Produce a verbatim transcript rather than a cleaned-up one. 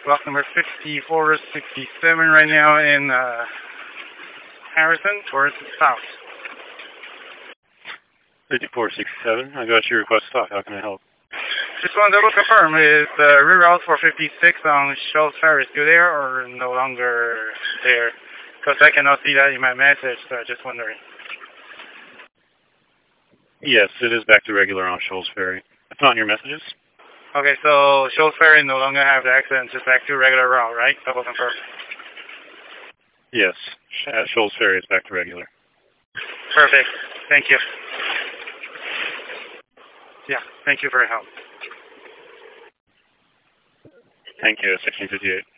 block number fifty-four sixty-seven right now in uh, Harrison towards the south. fifty-four sixty-seven, I got your request to talk. How can I help? Just want to double confirm, is the reroute for fifty-six on Shoals Ferry still there or no longer there? Because I cannot see that in my message, so I'm just wondering. Yes, it is back to regular on Shoals Ferry. It's not in your messages? Okay, so Shoals Ferry no longer have the accident, just back to regular route, right? Double confirm. Yes, at Shoals Ferry is back to regular. Perfect. Thank you. Yeah, thank you for your help. Thank you, sixteen fifty-eight.